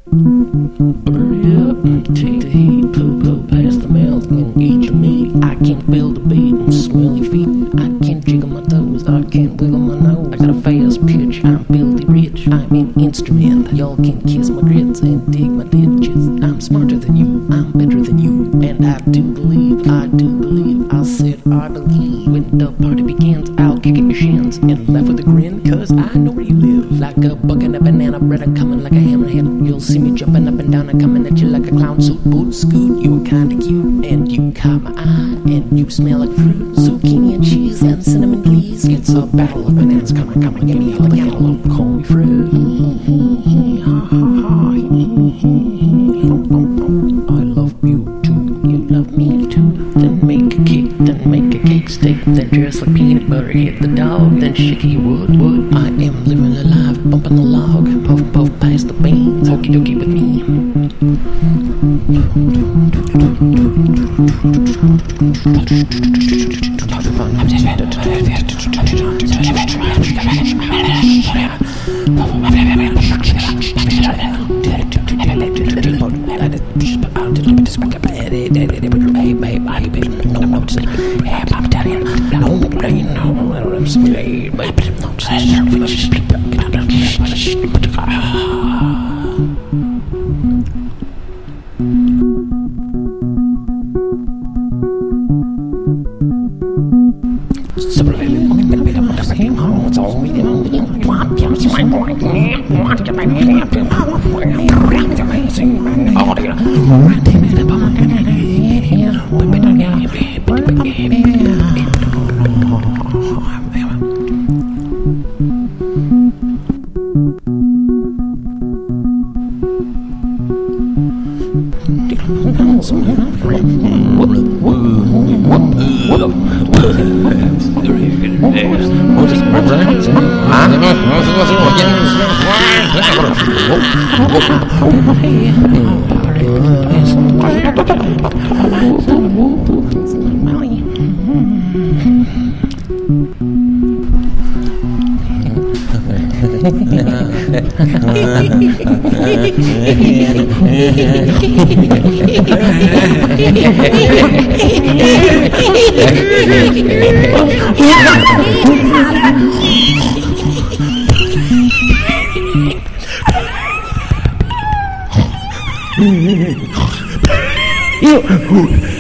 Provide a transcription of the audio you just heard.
Hurry up and take the heat, poo past the mouth and eat the meat. I can't feel the beat and smell your feet. I can't jiggle my toes, I can't wiggle my nose. I got a fast pitch, I'm filthy rich, I'm an instrument. Y'all can kiss my grits and dig my ditches. I'm smarter than you, I'm better than you. And I do believe, I said I believe. When the party begins, I'll kick at your shins and laugh with a grin, cause I know where you live. Like a buck and a banana bread, I'm coming like a hammerhead. You'll see me jumping up and down and coming at you like a clown suit. Boot scoot, you're kinda cute, and you caught my eye, and you smell like fruit. Zucchini and cheese and cinnamon please. It's a battle of bananas, come on, give me all the cantaloupe. Call me Fred. I love you too, you love me too. Then make a cake, then make a cake steak, then dress like peanut butter, hit the dog, then shake your wood. I am living a life, bumping the log, puff puff past the beans, okie dokie with me. You